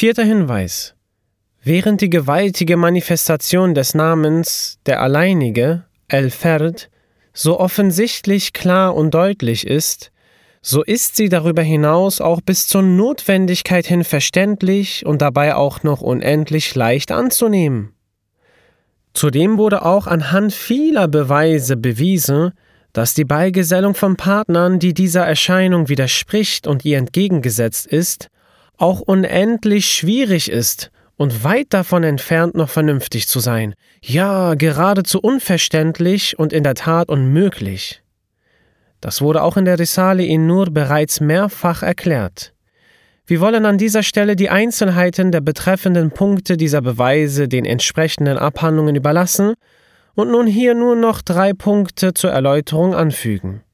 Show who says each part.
Speaker 1: Vierter Hinweis. Während die gewaltige Manifestation des Namens der Alleinige, El-Ferd, so offensichtlich klar und deutlich ist, so ist sie darüber hinaus auch bis zur Notwendigkeit hin verständlich und dabei auch noch unendlich leicht anzunehmen. Zudem wurde auch anhand vieler Beweise bewiesen, dass die Beigesellung von Partnern, die dieser Erscheinung widerspricht und ihr entgegengesetzt ist, auch unendlich schwierig ist und weit davon entfernt, noch vernünftig zu sein. Ja, geradezu unverständlich und in der Tat unmöglich. Das wurde auch in der Risale-i Nur bereits mehrfach erklärt. Wir wollen an dieser Stelle die Einzelheiten der betreffenden Punkte dieser Beweise den entsprechenden Abhandlungen überlassen und nun hier nur noch 3 Punkte zur Erläuterung anfügen.